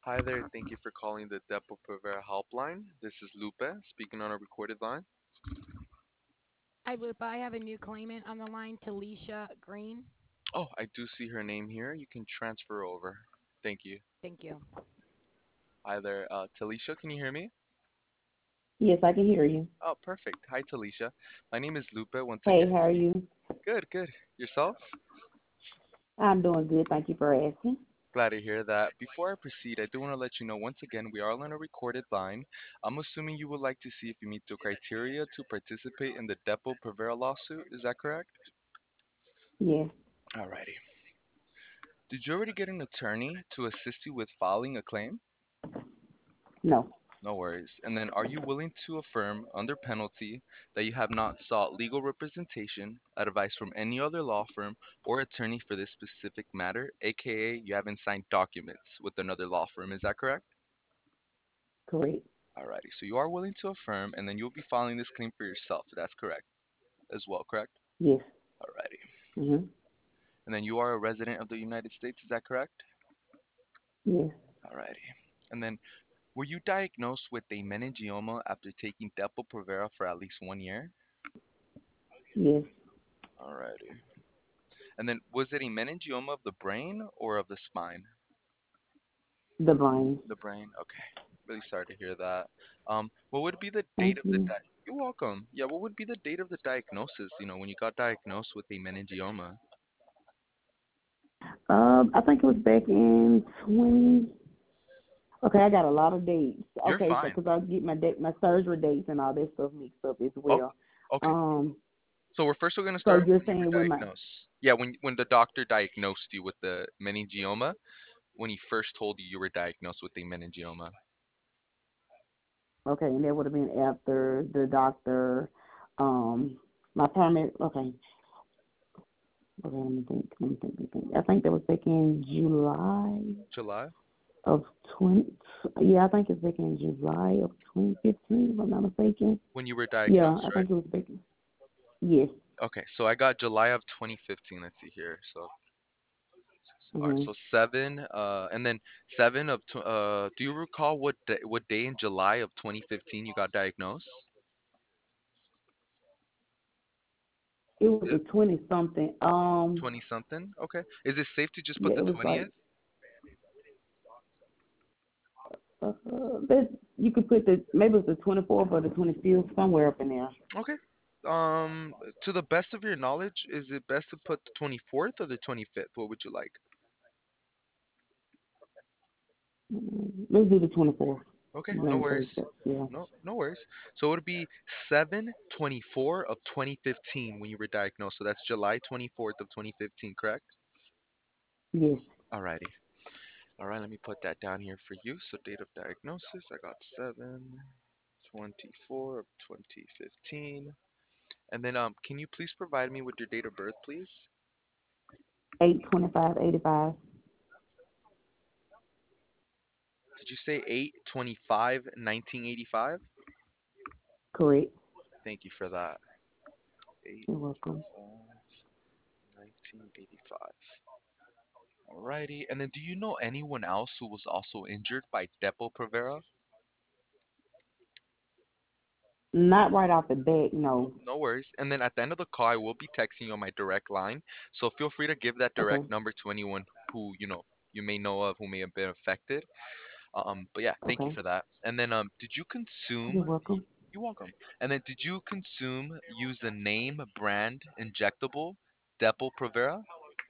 Hi there. Thank you for calling the Depo-Provera helpline. This is Lupe speaking on a recorded line. Hi, Lupa. I have a new claimant on the line, Talisha Green. Oh, I do see her name here. You can transfer over. Thank you. Thank you. Hi there. Talisha, can you hear me? Yes, I can hear you. Oh, perfect. Hi, Talisha. My name is Lupe once Hey, again. how are you? Good, good. Yourself? I'm doing good. Thank you for asking. Glad to hear that. Before I proceed, I do want to let you know once again we are on a recorded line. I'm assuming you would like to see if you meet the criteria to participate in the Depo-Provera lawsuit. Is that correct? Yes. Alrighty. Did you already get an attorney to assist you with filing a claim? No. No worries. And then, are you willing to affirm, under penalty, that you have not sought legal representation, advice from any other law firm or attorney for this specific matter, aka you haven't signed documents with another law firm? Is that correct? Correct. Alrighty. So you are willing to affirm, and then you'll be filing this claim for yourself. That's correct as well, correct? Yes. Alrighty. Mhm. And then you are a resident of the United States. Is that correct? Yes. Alrighty. And then, were you diagnosed with a meningioma after taking Depo-Provera for at least 1 year? Yes. Alrighty. And then, was it a meningioma of the brain or of the spine? The brain. The brain. Okay. Really sorry to hear that. What would be the date Thank of the you. You're welcome. Yeah, what would be the date of the diagnosis? When you got diagnosed with a meningioma. I think it was back in 20. Okay, I got a lot of dates. You're Okay, so fine. because I get my surgery dates and all that stuff mixed up as Oh, well. okay. Um, So we're gonna so start you're when you were saying when my diagnosed. Yeah, when the doctor diagnosed you with the meningioma, when he first told you you were diagnosed with a meningioma. okay, and that would have been after the doctor, my permit. Okay, okay, let me think. I think that was back in July July. of 20. Yeah, I think it's back in July of 2015, if I'm not mistaken. When you were Yeah, diagnosed, I right? think it was back. Yes. Okay, so I got July of 2015. Let's see here. So, all right, Hmm. so seven, and then seven of, do you recall what day in July of 2015 you got diagnosed? It was Is the it 20 something. 20 something? Okay. Is it safe to just put Yeah, the it was like 20th? that. You could put the maybe it was the 24th or the 25th, somewhere up in there. Okay. To the best of your knowledge, is it best to put the 24th or the 25th? What would you like? Let's do the 24th. Okay, no Then worries. Thursday. Yeah. No worries. So it would be 7/24 of 2015 when you were diagnosed. So that's July 24th of 2015, correct? Yes. Alrighty. Alright, let me put that down here for you. So date of diagnosis, I got 7/24 of 2015. And then can you please provide me with your date of birth, please? 8/25/85. Did you say 8/25 1985? Correct. Thank you for that. 8 You're welcome. 1985. Alrighty. And then do you know anyone else who was also injured by Depo-Provera? Not right off the bat, no. No worries. And then at the end of the call, I will be texting you on my direct line. So feel free to give that Okay. direct number to anyone who, you may know of who may have been affected. But yeah, thank you Okay. for that. And then did you You're consume welcome. you're welcome. And then did you use the name brand injectable Depo-Provera?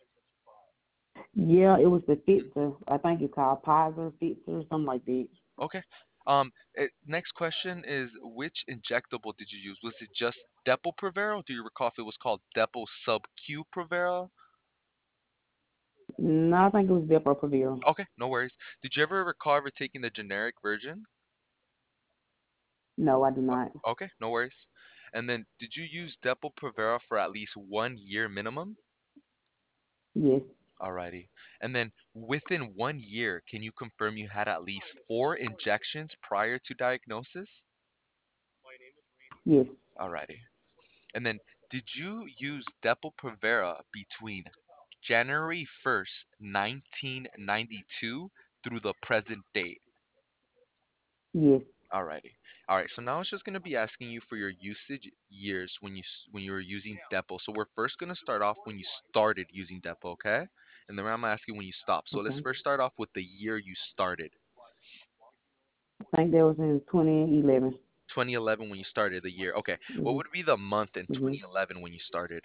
Yeah, it was the Fitzer. I think it's called Pfizer Fitzer, something like that. Okay. Next question is which injectable did you use? Was it just Depo-Provera? Do you recall if it was called Depo Sub Q Provera? No, I think it was Depo-Provera. Okay, no worries. Did you ever recall ever taking the generic version? No, I do not. Okay, no worries. And then did you use Depo-Provera for at least 1 year minimum? Yes. Alrighty. And then within 1 year, can you confirm you had at least 4 injections prior to diagnosis? Yes. Alrighty. And then did you use Depo-Provera between January 1st, 1992 through the present date. Yes. Alrighty. All right. So now it's just gonna be asking you for your usage years when when you were using Depo. So we're first gonna start off when you started using Depo, okay? And then I'm gonna ask you when you stopped. So let's Okay. first start off with the year you started. I think that was in 2011. 2011 when you started the year. Okay. What Mhm. would be the month in Mhm. 2011 when you started?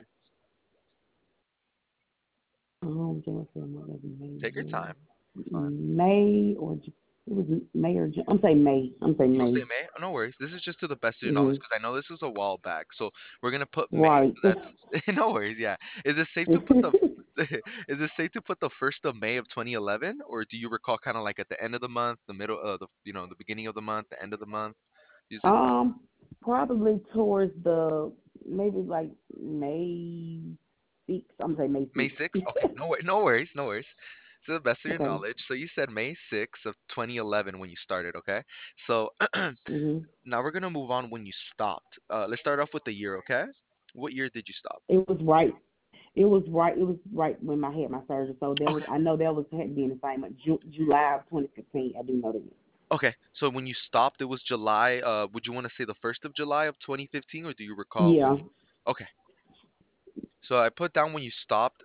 January, February, May, Take your June. time. Fine. May or it was May or June. I'm saying May. I'm saying You'll say May. May? Oh, no worries. This is just to the best of your knowledge Mhm. because I know this was a while back. So we're gonna put May. Right. So that's no worries. Yeah. Is it safe to put the is it safe to put the 1st of May of 2011, or do you recall kind of like at the end of the month, the middle, the the beginning of the month, the end of the month? Do you just recall? um, Probably towards the maybe like May 6th. I'm saying May May 6th. 6th? Okay. No worries. No worries. To the best of your Okay. knowledge. So you said May 6th of 2011 when you started. Okay. So Mhm. now we're gonna move on when you stopped. Let's start off with the year. Okay. What year did you stop? It was right. It was right. It was right when I had my surgery. So there was. Okay. I know that was had to be in the same month, July of 2015. I do know that. Okay, so when you stopped, it was July. Would you want to say the 1st of July of 2015, or do you recall when Yeah. you? Okay, so I put down when you stopped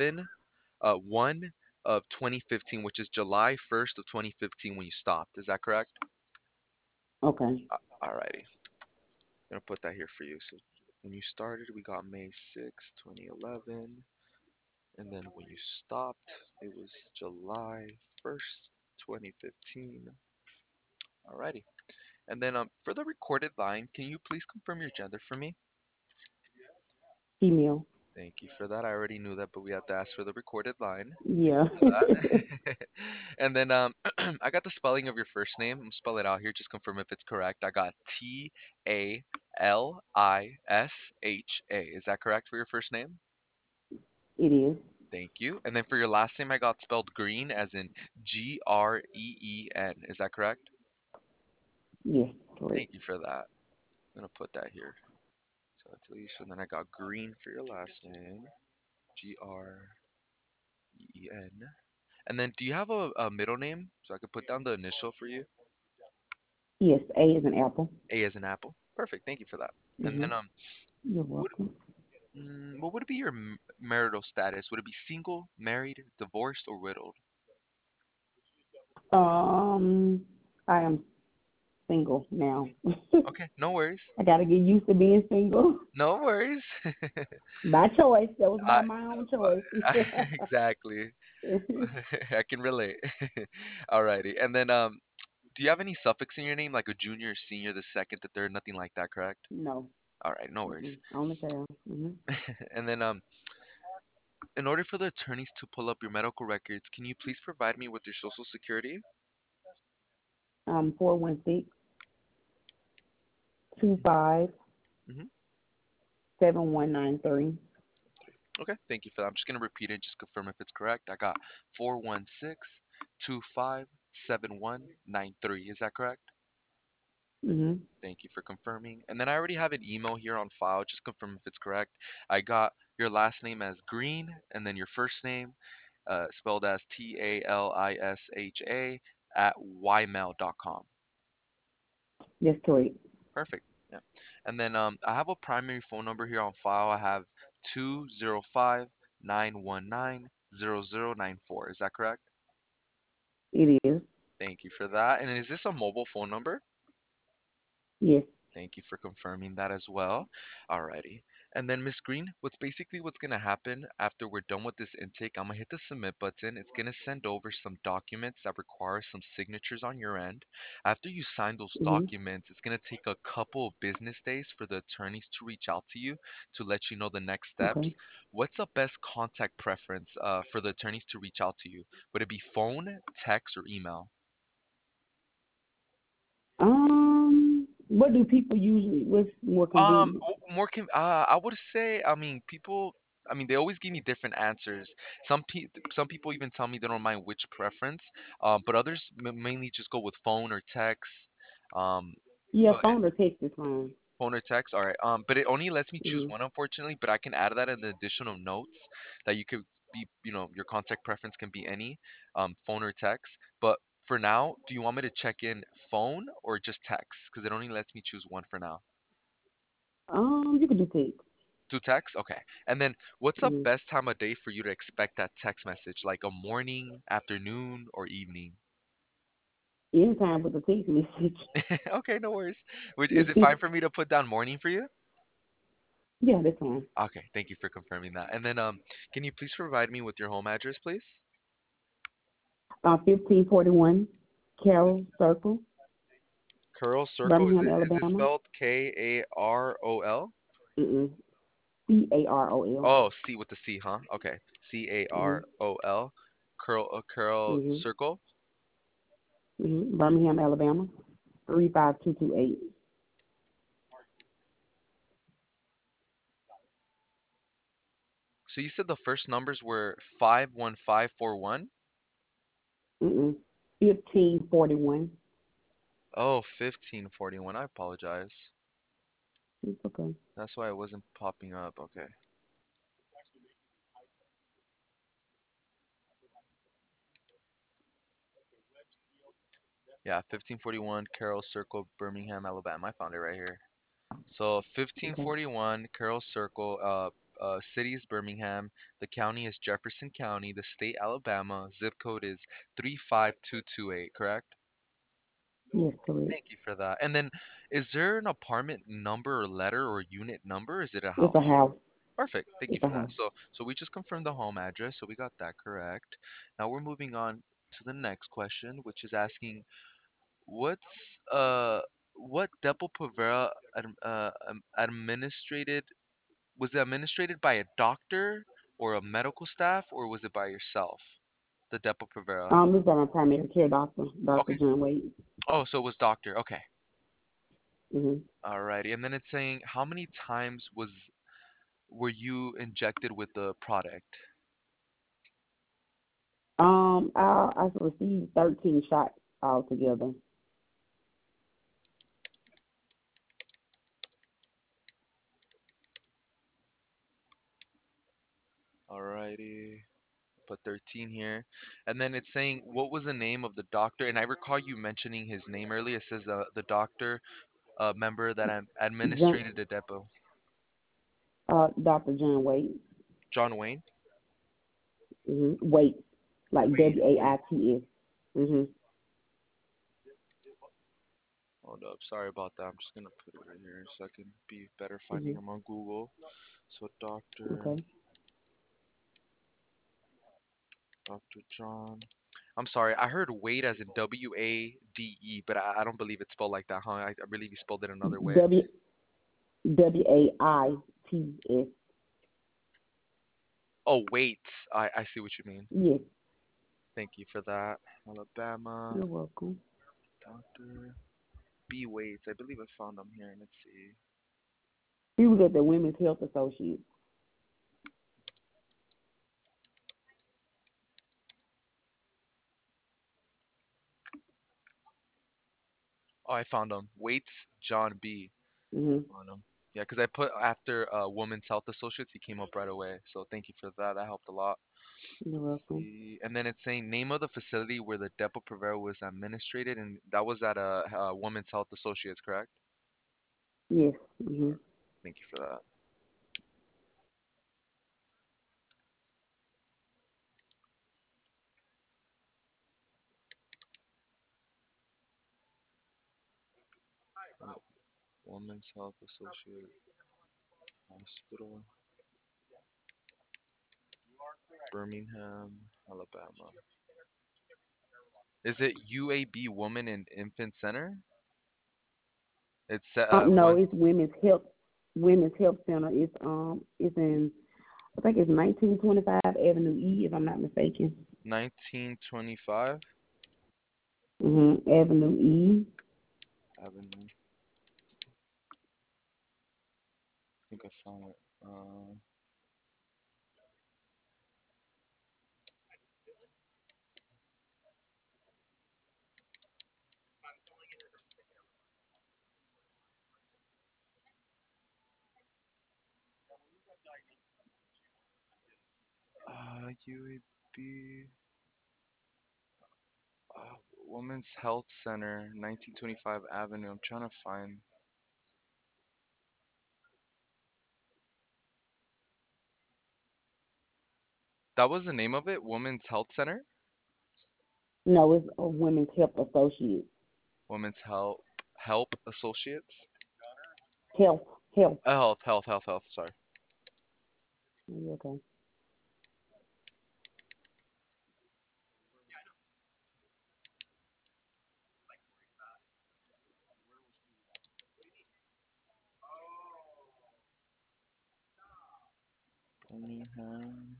1 of 2015, which is July 1st of 2015 when you stopped. Is that correct? Okay. Alrighty, I'm gonna put that here for you. So when you started, we got May 6th, 2011, and then when you stopped, it was July 1st, 2015. Alrighty, and then for the recorded line, can you please confirm your gender for me? Female. Thank you for that. I already knew that, but we have to ask for the recorded line. Thank Yeah. you for that. And then I got the spelling of your first name. I'm spell it out here. Just confirm if it's correct. I got Talisha. Is that correct for your first name? It is. Thank you. And then for your last name, I got spelled green as in Green. Is that correct? Yes. Correct. Thank you for that. I'm gonna put that here. So Talisha, and then I got green for your last name. Green. And then do you have a middle name so I could put down the initial for you? Yes. A is an apple. A as an apple. Perfect. Thank you for that. And then Mhm. You're what welcome. what would be your marital status? Would it be single, married, divorced, or widowed? Um, I am single now. Okay, no worries. I gotta get used to being single No worries. by choice. That was by I, my own choice. exactly. I can relate. Alrighty. And then do you have any suffix in your name like a junior, senior, the second, the third, nothing like that, correct? No. All right, no Mm-mm. worries. On the tail. And then in order for the attorneys to pull up your medical records, can you please provide me with your social security? 416 25 Hmm. 7193. Okay, thank you for that. I'm just going to repeat it, just confirm if it's correct. I got 416-257193. Is that correct? Mhm. Thank you for confirming. And then I already have an email here on file. Just confirm if it's correct. I got your last name as Green and then your first name spelled as Talisha at ymail.com. That's correct. Perfect. Yeah. And then I have a primary phone number here on file. I have 205-919-0094. Is that correct? It is. Thank you for that. And is this a mobile phone number? Yes. Thank you for confirming that as well. Alrighty. And then Miss Green, what's gonna happen after we're done with this intake, I'm gonna hit the submit button. It's gonna send over some documents that require some signatures on your end. After you sign those Mhm. documents, it's gonna take a couple of business days for the attorneys to reach out to you to let you know the next Okay. steps. What's the best contact preference for the attorneys to reach out to you? Would it be phone, text, or email? What do people usually? What's more convenient? I would say, I mean, people, I mean, they always give me different answers. Some people even tell me they don't mind which preference, but others mainly just go with phone or text. Um, Yeah, but phone or text is fine. phone or text, all right. But it only lets me choose Mhm. one, unfortunately. But I can add that in the additional notes that you could be, your contact preference can be any, phone or text. But for now, do you want me to check in phone or just text? Because it only lets me choose one for now. You can do text. To text? Okay. And then what's the Mm-hmm. best time of day for you to expect that text message? Like a morning, afternoon, or evening? Anytime with the text message. Okay, no worries. Is it fine for me to put down morning for you? Yeah, that's fine. Okay, thank you for confirming that. And then can you please provide me with your home address, please? 1541 Carroll Circle, Curl Circle, Birmingham, is it Alabama. spelled Karol? Mm-mm. Carol. Oh, C with the C, huh? Okay. Mm-hmm. Carol. Curl Mm-hmm. Circle. Mm-hmm. Birmingham, Alabama. 35228. So you said the first numbers were 51541? Mm-mm. 1541. Oh, 1541. I apologize. It's okay. That's why it wasn't popping up. Okay. Yeah, 1541 Carroll Circle, Birmingham, Alabama. I found it right here. So Okay. 1541 Carroll Circle, city is Birmingham, the county is Jefferson County, the state Alabama, zip code is 35228, correct? Yes, correct. Thank you for that. And then is there an apartment number or letter or unit number? Or is it a It's a house? house. Perfect. Thank you It's a for that. house. So we just confirmed the home address, so we got that correct. Now we're moving on to the next question, which is asking what's what Depo-Provera administrated was it administrated by a doctor or a medical staff or was it by yourself? The Depo-Provera. This is my primary care doctor, Dr. Okay. John Wade. Oh, so it was doctor. Okay. Mm-hmm. Alrighty. And then it's saying how many times were you injected with the product? I received 13 shots altogether. Alrighty. Put 13 here. And then it's saying what was the name of the doctor? And I recall you mentioning his name earlier. It says the doctor member that John, administrated the depot. Dr. John Wade. John Wayne? Wait, like Wade. Wait. Waits. Mm-hmm. Hold up. Sorry about that. I'm just gonna put it right here so I can be better finding Mm-hmm. him on Google. So Okay. Dr. John. I'm sorry. I heard Wade as in Wade, but I don't believe it's spelled like that, huh? I believe you spelled it another way. W Waits. Oh, wait. I see what you mean. Yes, Thank you for that. Alabama. you're welcome. Dr. B. Waits. I believe I found him here. Let's see. He was at the Women's Health Associates. Oh, I found him. Waits John B. Mm-hmm. On him. Yeah, because I put after Women's Health Associates, he came up right away. So thank you for that. That helped a lot. You're welcome. See, and then it's saying name of the facility where the Depo-Provera was administrated, and that was at a Women's Health Associates, correct? Yes. Mm-hmm. Thank you for that. Women's Health Associate Hospital, Birmingham, Alabama. Is it UAB Woman and Infant Center? It's No, one it's Women's Health Center. It's in, I think it's 1925 Avenue E, if I'm not mistaken. 1925 Avenue E. Avenue. I think I found it. UAB. Women's Health Center, 1925 Avenue. I'm trying to find. That was the name of it? Women's Health Center? No, it's a Women's Health Associates. Women's Help Associates? Health, health. Health. Sorry. Okay. Birmingham.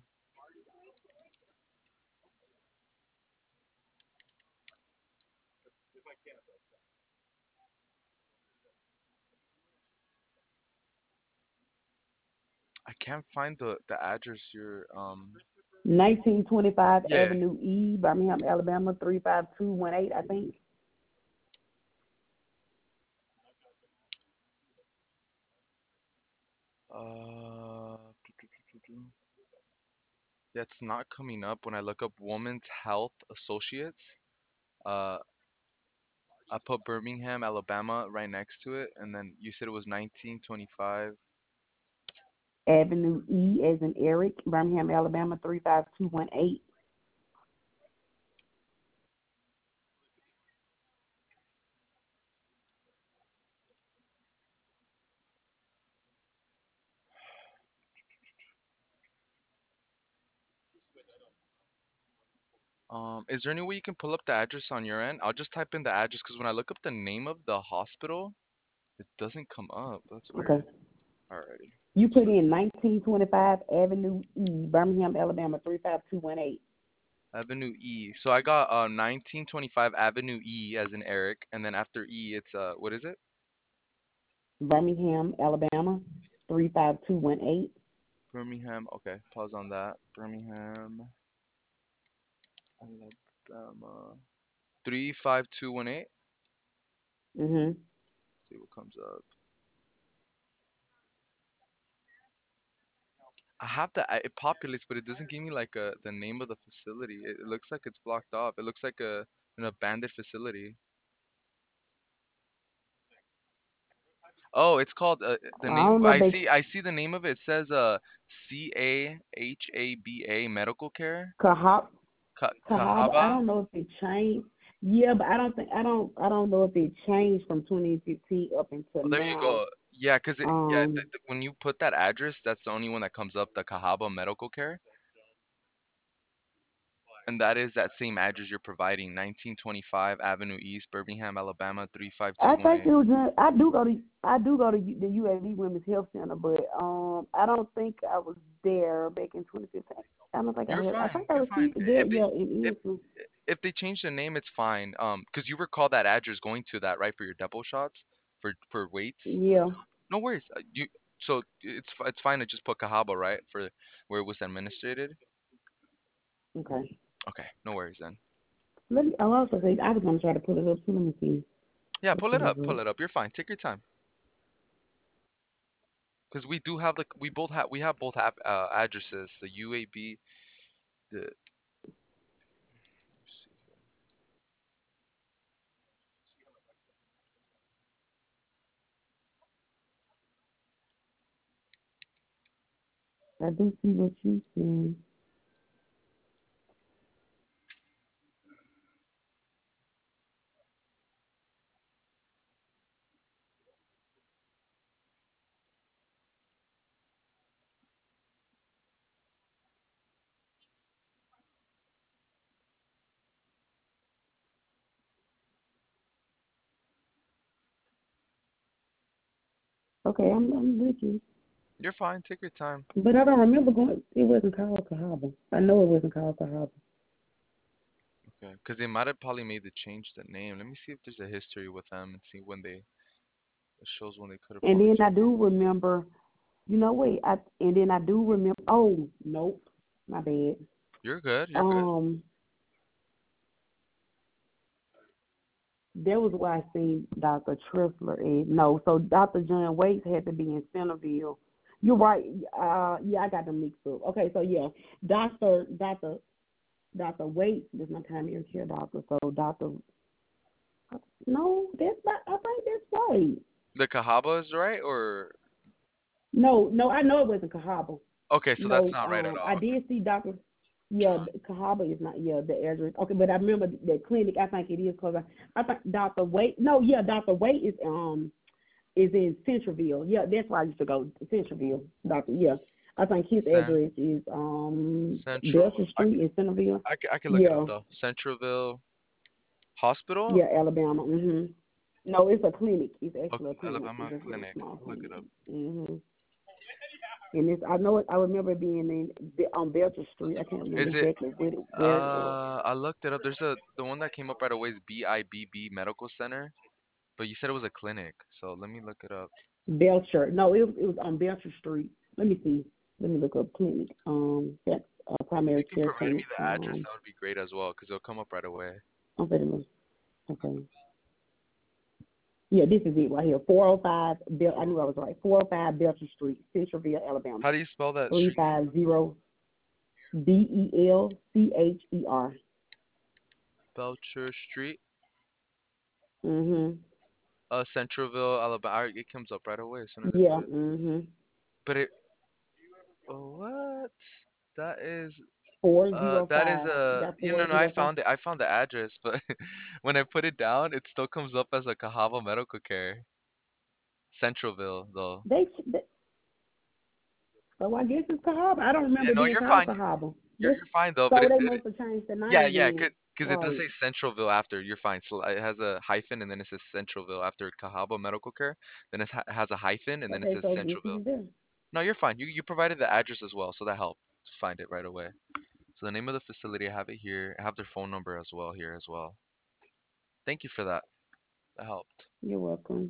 I can't find the address you're 1925 yeah. Avenue E, Birmingham, Alabama, 35218, I think. Uh yeah, it's not coming up when I look up Women's Health Associates. Uh I put Birmingham, Alabama right next to it, and then you said it was 1925. Avenue E as in Eric, Birmingham, Alabama, 35218. Is there any way you can pull up the address on your end? I'll just type in the address because when I look up the name of the hospital, it doesn't come up. That's Okay. weird. Alrighty. You put So in 1925 Avenue E, Birmingham, Alabama, 35218. Avenue E. So I got 1925 Avenue E as in Eric, and then after E it's what is it? Birmingham, Alabama, 35218. Birmingham. Okay, pause on that. Birmingham, Alabama. 35218. Mhm. See what comes up. I have it populates, but it doesn't give me like the name of the facility. It looks like it's blocked off. It looks like an abandoned facility. Oh, it's called the I name. don't know if I they see. I see the name of it. It says CAHABA Medical Care. Cahaba. Cahaba. I Cahaba. don't know if it changed. Yeah, but I don't know if it changed from 2015 up until Oh, there you now. go. Yeah, cause Um, when you put that address, that's the only one that comes up. The Cahaba Medical Care, and that is that same address you're providing. 1925 Avenue East, Birmingham, Alabama I think it 35218. was. I do go to the UAB Women's Health Center, but I don't think I was there back in 2015. I don't think I You're had. I fine. think I You're fine. received there. If they Yeah, in if Israel. if they change the name, it's fine. Cause you recall that address going to that right for your depot shots for weights. Yeah. No worries. You so it's fine to just put Cahaba right for where it was administrated. Okay. Okay, no worries then. Let me. I'll also say I was gonna try to pull it up too. Let me see. Yeah, Let's pull pull it it up. up. Pull it up. You're fine. Take your time. Cause we do have we have both have addresses. The UAB. The I do see what you see. Okay, I'm with you. you're fine. Take your time. But I don't remember going. It wasn't called Cahaba. I know it wasn't called Cahaba. Okay. Cause they might have probably made the change the name. Let me see if there's a history with them and see when they it shows when they could have And probably then I changed. do remember. You know, wait. And then I do remember. Oh, nope. My bad. You're good. You're good. Um, There was where I seen Dr. Tressler. And no, so Dr. John Waits had to be in Centerville. You're right. Yeah, I got them mixed up. Okay, so yeah, Doctor Waits is my primary care doctor. So Doctor, no, that's not. I think that's right. The Cahaba is right, or No, no, I know it wasn't Cahaba. okay, so that's No, not right at I all. did see Doctor. Yeah, Cahaba is not. Yeah, the address. Okay, but I remember the clinic. I think it is because I think Doctor Wait. No, yeah, Doctor Wait is in Centralville. Yeah, that's where I used to go. Centralville, Doctor. Yeah, I think his Cen address is Central. Belcher Street in Centralville. I can look it up Yeah, though. Centralville Hospital. yeah, Alabama. No, it's a clinic. It's Okay, actually a clinic. It's Alabama just a little Clinic. small I'll look it clinic. up. Mhm. And it's I know it. I remember being on Belcher Street. I can't remember Is it? exactly where it was. I looked it up. There's the one that came up right away is BIBB Medical Center, but you said it was a clinic, so let me look it up. Belcher. No, it was on Belcher Street. Let me see. Let me look up clinic. That's If primary you can care provide me clinic. the address, that would be great as well, because it'll come up right away. Okay. Okay. Yeah, this is it right here. 405 I knew I was right. 405 Belcher Street, Centralville, Alabama. How do you spell that street name? 350BELCHER. Belcher Street, Mhm. Centralville, Alabama. It comes up right away as soon as I Yeah. put it. But it, oh, what? That is, that is 405. a, Got you know, no, I 405. found it. I found the address, but when I put it down, it still comes up as a Cahaba Medical Care. Centralville, though. They so I guess it's Cahaba. I don't Yeah, remember no, being you're called fine. Cahaba. You're fine though, but So they must have changed the yeah, name yeah, then. because it does Right. say Centralville after. You're fine. So it has a hyphen and then it says Centralville after Cahaba Medical Care. Then it has a hyphen and then it Okay, says so this Centralville. is there. No, you're fine. You provided the address as well, so that helped to find it right away. So the name of the facility, I have it here. I have their phone number as well here as well. Thank you for that. That helped. You're welcome.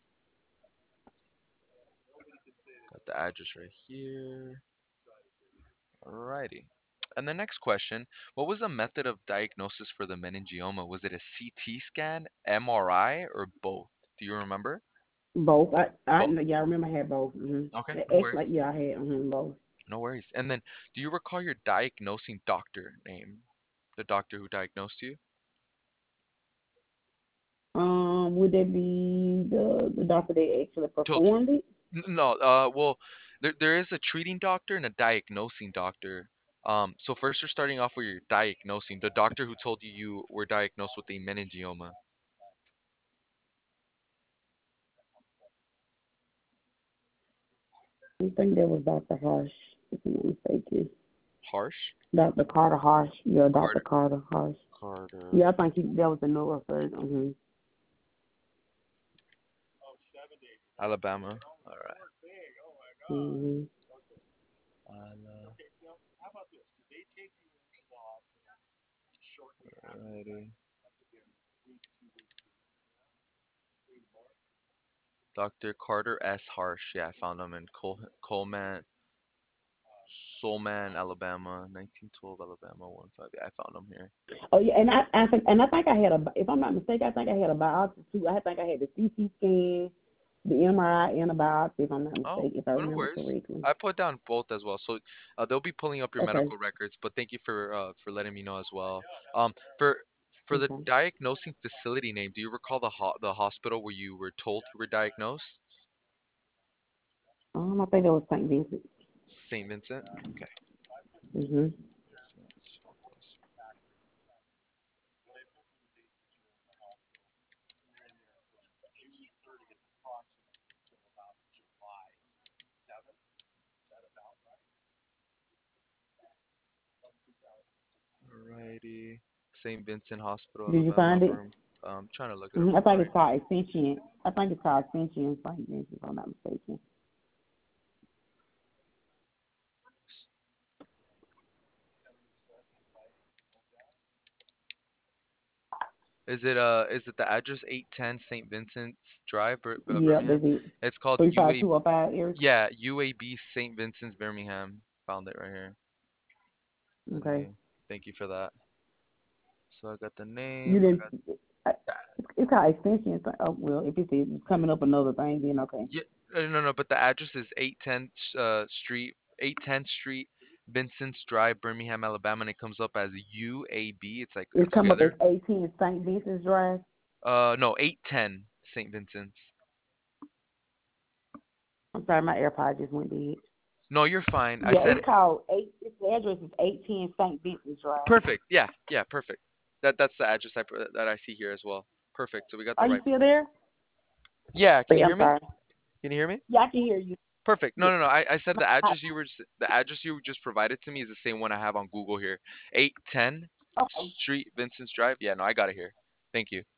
Got the address right here. Alrighty. And the next question, what was the method of diagnosis for the meningioma? Was it a CT scan, MRI, or both? Do you remember? Both. Both. Yeah, I remember I had both. Okay, no Actually, worries. yeah, I had both. No worries. And then, do you recall your diagnosing doctor name? The doctor who diagnosed you? Would that be the doctor that actually Told you. performed it? No, well, there is a treating doctor and a diagnosing doctor. So first you're starting off with your diagnosing, the doctor who told you you were diagnosed with a meningioma. I think that was Dr. Harsh, if I'm not mistaken. Harsh? Dr. Carter Harsh. Yeah, Dr. Carter. Carter Harsh. Carter. Yeah, I think that was the neurosurgeon. Alabama. All right. Mm-hmm. Alrighty. Dr. Carter S. Harsh. Yeah, I found him in Coleman, Solman, Alabama, 1912, Alabama, 15. Yeah, I found him here. Oh yeah, and I think I had if I'm not mistaken, I think I had a biopsy too. I think I had the CT scan, the MRI, and a biopsy. If I'm not Oh, mistaken, if I no remember worries. correctly. I put down both as well, so they'll be pulling up your Okay. medical records. But thank you for letting me know as well. Um, for for the Okay. diagnosing facility name, do you recall the hospital where you were told you were diagnosed? I think it was St. Vincent. St. Vincent. Okay. Mhm. Alrighty. St. Vincent Hospital, Did you Alabama. find it? Trying to look it up I on think my. it's called Ascension. I think it's called Ascension St. Vincent, if I'm not mistaken. Is it the address 810 St. Vincent's Drive, Yeah, Birmingham? that's it. It's called UA. 35205 area. Yeah, UAB St. Vincent's, Birmingham. Found it right here. The Okay. name. Thank you for that. So I got the You name. I didn't. got I, it's called Extension. Oh well, if it's coming up another thing, then okay. yeah. No, no, but the address is 810 Street, 810th Street, Vincent's Drive, Birmingham, Alabama, and it comes up as UAB. It's like It's come up as together. 18 St. Vincent's Drive. No, 810 St. Vincent's. I'm sorry, my AirPod just went dead. No, you're fine. I Yeah, said it's called eight. The address is 18 St. Vincent's Drive. perfect. Yeah, yeah, perfect. That's the address that I see here as well. Perfect. So we got the Are you right. still there? Yeah, can Wait, you I'm hear me? sorry. Can you hear me? Yeah, I can hear you. Perfect. No, Yeah. no, no. I said I, the address you just provided to me is the same one I have on Google here. 810 okay. Street, Vincent's Drive. Yeah, no, I got it here. Thank you.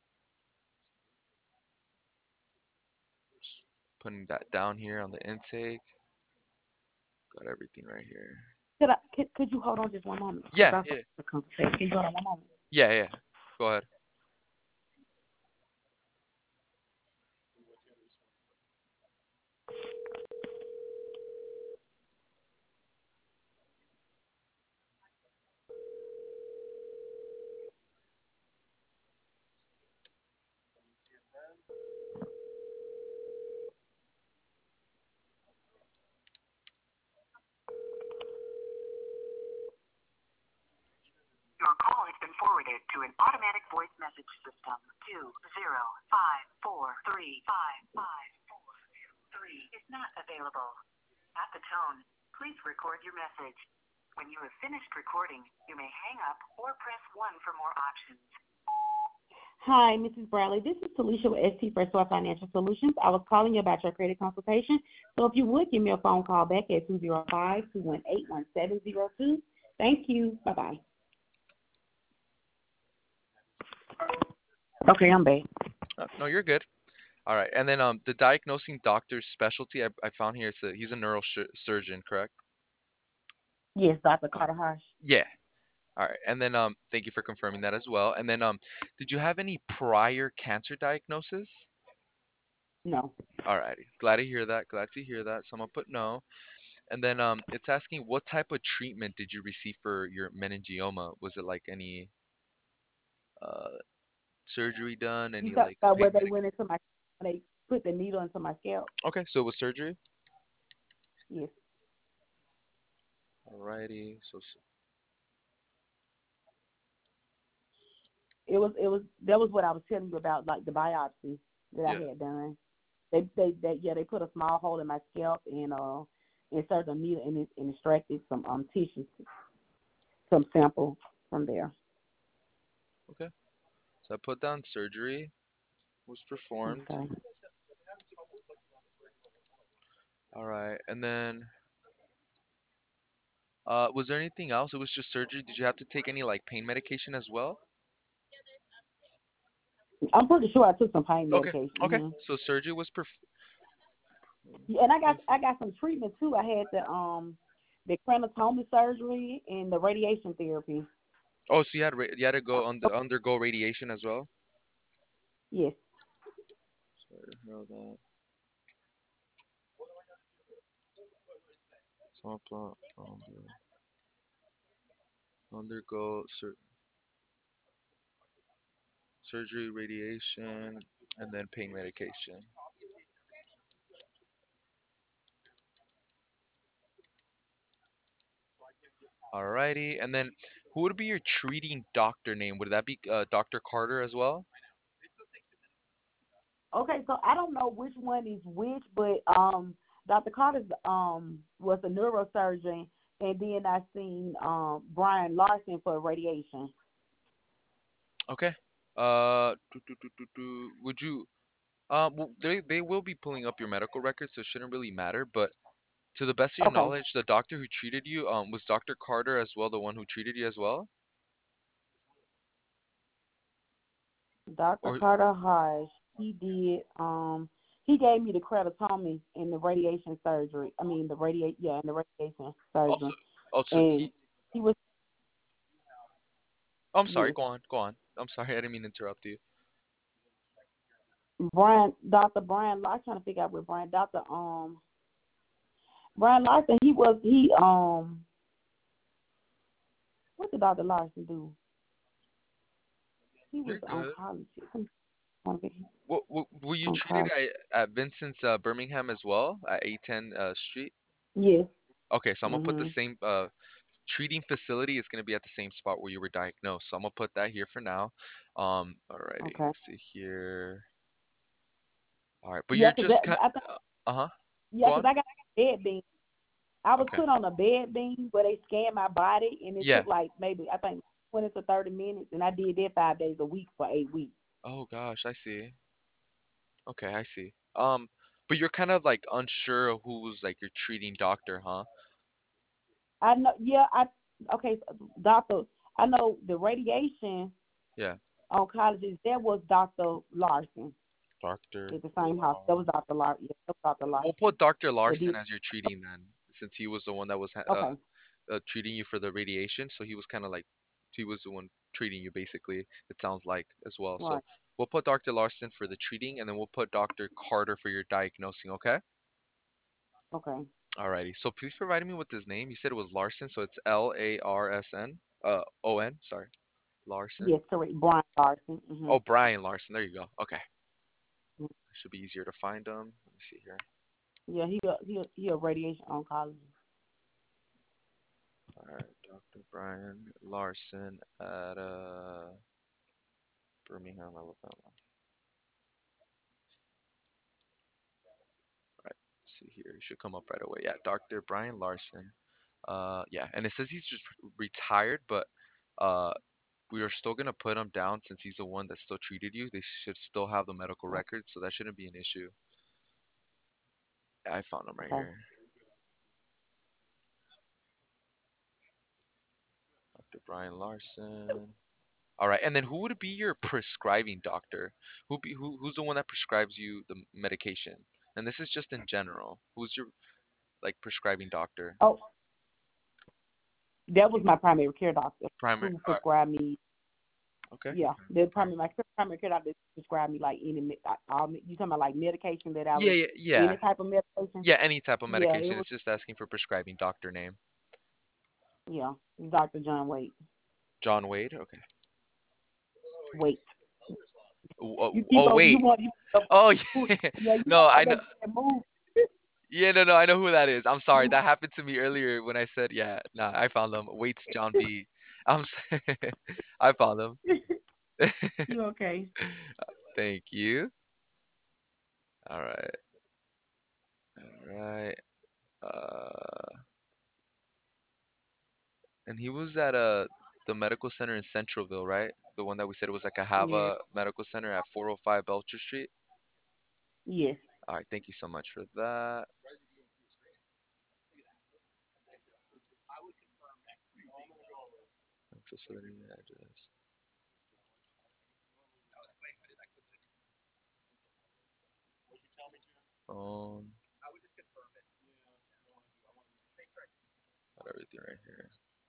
Just putting that down here on the intake. Got everything right here. Could you hold on just one moment? Yeah, Because yeah, I can you hold on one moment? yeah, yeah. Go ahead. Your call has been forwarded to an automatic voice message system. 205435543 is not available. At the tone, please record your message. When you have finished recording, you may hang up or press 1 for more options. Hi, Mrs. Bradley. This is Talisha with ST First Source Financial Solutions. I was calling you about your credit consultation. So if you would give me a phone call back at 205-218-1702. Thank you. Bye-bye. Okay, I'm back. No, you're good. All right. And then the diagnosing doctor's specialty I found here, he's a neurosurgeon, correct? Yes, Dr. Carter Harsh. Yeah. All right. And then thank you for confirming that as well. And then did you have any prior cancer diagnosis? No. All righty. Glad to hear that. Glad to hear that. So I'm gonna put no. And then it's asking what type of treatment did you receive for your meningioma? Was it like any uh surgery done? You Any talked like about where pain they medic? went into my, they put the needle into my scalp. Okay, so it was surgery. Yes. Alrighty. That was what I was telling you about, like the biopsy that I Yeah. had done. They put a small hole in my scalp and inserted a needle and extracted some tissue, some sample from there. Okay. So I put down surgery was performed. Okay. All right. And then was there anything else? It was just surgery. Did you have to take any like pain medication as well? I'm pretty sure I took some pain Okay. medication. Okay. Mm-hmm. So surgery was Yeah, and perf- I got some treatment too. I had the cremastomy surgery and the radiation therapy. Oh, so you had to go undergo radiation as well? Yes. Sorry to hear that. So undergo surgery, radiation, and then pain medication. Alrighty. And then who would be your treating doctor name? Would that be Dr. Carter as well? Okay, so I don't know which one is which, but Dr. Carter was a neurosurgeon, and then I seen Brian Larson for radiation. Okay. Would you well, they will be pulling up your medical records, so it shouldn't really matter. But to the best of your Okay, knowledge, the doctor who treated you, was Dr. Carter as well the one who treated you as well? Dr. Or Carter Hodge, he gave me the keratotomy and the radiation surgery. I mean and the radiation also surgery, also and he he was I'm sorry, yes. go on, go on. I'm sorry, I didn't mean to interrupt you. Dr. Brian. I'm trying to figure out where Brian Larson. What did Dr. Larson do? He was You're an good. oncologist. What were you treated Okay. at Vincent's Birmingham as well at 810 Street? Yes. Okay, so I'm gonna put the Mhm. same treating facility is gonna be at the same spot where you were diagnosed. So I'm gonna put that here for now. Alrighty, Okay. let's see here. All right, but Yeah, you're 'cause just kind. I think Uh-huh. yeah, Go 'cause on. I got bed beam. I was Okay. put on a bed beam where they scanned my body, and it Yeah. took like maybe I think 20 to 30 minutes, and I did that 5 days a week for 8 weeks. Oh gosh, I see. Okay, I see. But you're kind of like unsure of who's like your treating doctor, huh? I know. Yeah. Okay, doctor. I know the radiation Yeah. oncologist. That was Doctor Larson Doctor. at the same house. That was Doctor Larson. Yeah, that was Doctor We'll Larson. put Dr. That Larson did. as your treating then, since he was the one that was Okay. treating you for the radiation. So he was kind of like, he was the one treating you basically, it sounds like as well. So Right. we'll put Dr. Larson for the treating and then we'll put Dr. Carter for your diagnosing, okay? Okay. Alrighty. So please provide me with his name. You said it was Larson, so it's Larsn. O-N, sorry. Larson. Yes, correct. Brian Larson. Oh, Brian Larson. There you go. Okay. Should be easier to find him. Let me see here. Yeah, he a radiation oncologist. Alright, Dr. Brian Larson at Birmingham, Alabama. Right. Let's see here. It should come up right away. Yeah, Dr. Brian Larson. Yeah, and it says he's just retired, but uh, we are still gonna put him down since he's the one that still treated you. They should still have the medical record, so that shouldn't be an issue. Yeah, I found him right Okay. here. Dr. Brian Larson. All right, and then who would be your prescribing doctor? Who's the one that prescribes you the medication? And this is just in general. Who's your like prescribing doctor? Oh, that was my primary care doctor Primary. who prescribed me. Okay. Yeah, the primary care doctor prescribed me like all you talking about like medication that I Yeah, was yeah, yeah. any type of medication. Yeah, any type of Yeah, it medication. was It's just asking for prescribing doctor name. yeah, Doctor John Wade. John Wade. Okay. Wait, you keep Oh, up. You wait. want you Oh, yeah, yeah. you No, want I to know. make that move. Yeah, no, no, I know who that is. I'm sorry. That happened to me earlier when I said, yeah, nah, I found them. Waits John B. I'm s- I found them. You okay? Thank you. All right. All right. Uh, and he was at the medical center in Centralville, right? The one that we said was like a Yes, Hava Medical Center at 405 Belcher Street. yes. All right, thank you so much for that. Facility address. Phone. Got everything right here.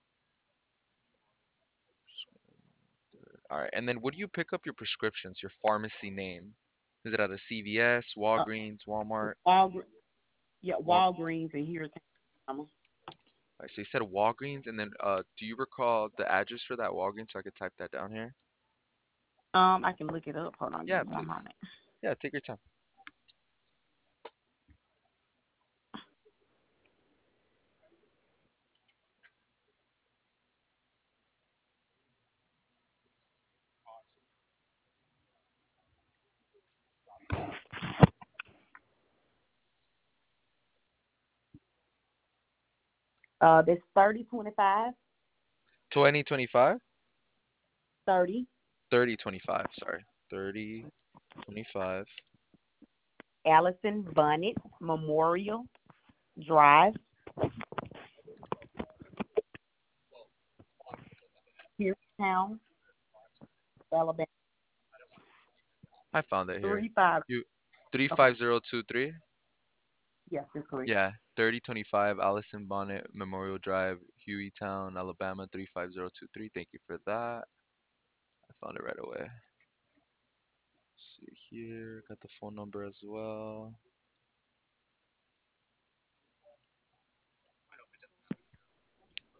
All right, and then would you pick up your prescriptions, your pharmacy name? Is it at a CVS, Uh, Walgreens, Walmart? Walgreens, yeah, Wal Walgreens and here. All right, so you said Walgreens, and then do you recall the address for that Walgreens so I could type that down here? I can look it up. Hold on, give Yeah, me one please. moment. Yeah, take your time. That's 3025 2025? 30 3025, sorry. 3025. Allison Bonnet Memorial Drive, Town, Alabama. I found it here. 35. You Okay. 35023? Yes, that's correct. Yeah, 3025 Allison Bonnet Memorial Drive, Hueytown, Alabama 35023. Thank you for that. I found it right away. See here, got the phone number as well.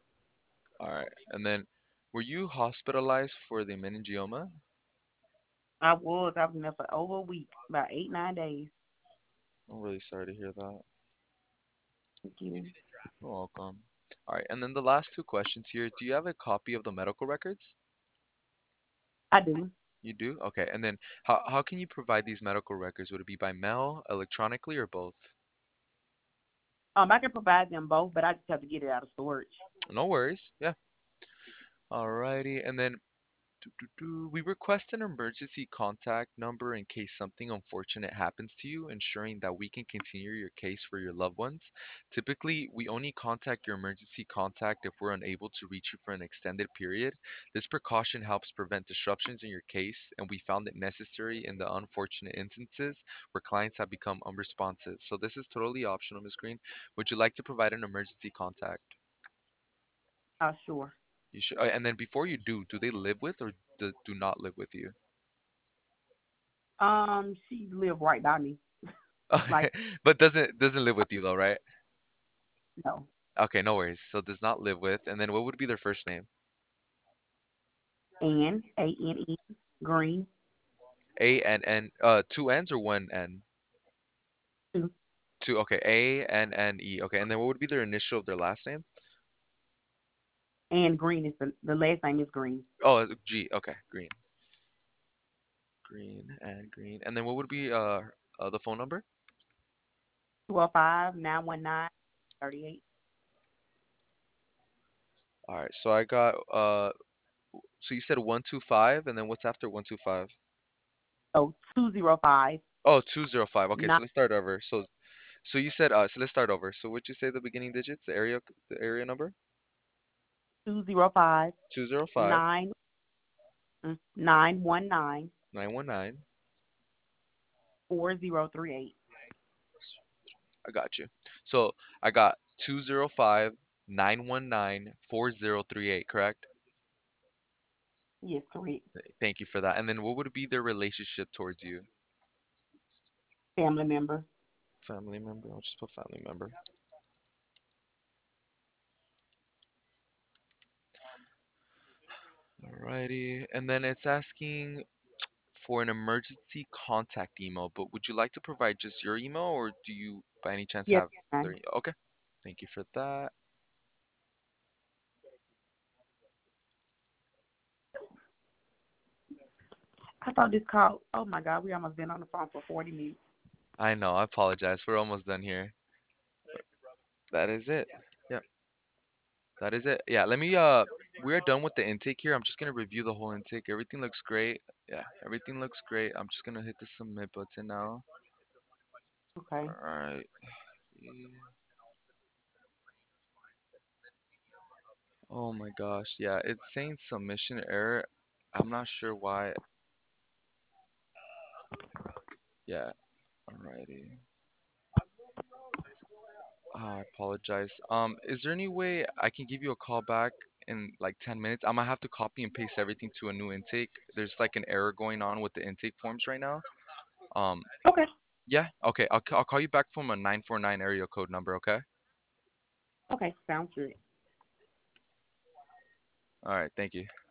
All right, and then were you hospitalized for the meningioma? I was in there for over a week, about 8, 9 days. I'm really sorry to hear that. Thank you. You're welcome. All right, and then the last two questions here. Do you have a copy of the medical records? I do. You do? Okay. And then how can you provide these medical records? Would it be by mail, electronically, or both? I can provide them both, but I just have to get it out of storage. No worries. Yeah. Alrighty. And then we request an emergency contact number in case something unfortunate happens to you, ensuring that we can continue your case for your loved ones. Typically, we only contact your emergency contact if we're unable to reach you for an extended period. This precaution helps prevent disruptions in your case, and we found it necessary in the unfortunate instances where clients have become unresponsive. So this is totally optional, Ms. Green. Would you like to provide an emergency contact? Sure. You should, and then before you do they live with or do not live with you? She live right by me. Okay, Like, but doesn't live with you though, right? no. Okay, no worries. So does not live with, and then what would be their first name? Ane, Green. A N N, two N's or one N? Two. Two. Okay, A N N E. Okay, and then what would be their initial of their last name? And Green is the last name is Green. Oh, G. Okay, Green. Green. And then what would be the phone number? 205-919-38. All right. So I got so you said 125, and then what's after 125? So 205 Oh, 205. Okay, so nine let's start over. So you said so let's start over. So would you say the beginning digits, the area number? 205 205 9 919 919. 4038. I got you. So I got 205 919 4038, correct? Yes, correct. Thank you for that. And then what would be their relationship towards you? Family member. Family member. I'll just put family member. Alrighty. And then it's asking for an emergency contact email, but would you like to provide just your email or do you by any chance Yes, have their fine. okay. Thank you for that. I thought this call. Oh my God, we almost been on the phone for 40 minutes. I know, I apologize. We're almost done here. That is it. Yeah, that is it. Yeah, let me we're done with the intake here. I'm just gonna review the whole intake. Everything looks great. Yeah, everything looks great. I'm just gonna hit the submit button now. Okay. Alright. Oh my gosh, yeah, it's saying submission error. I'm not sure why. Yeah, alrighty. I apologize. Is there any way I can give you a call back in like 10 minutes? I might have to copy and paste everything to a new intake. There's like an error going on with the intake forms right now. Um, Okay. yeah, okay. I'll call you back from a 949 area code number, okay? Okay. Sounds good. All right, thank you.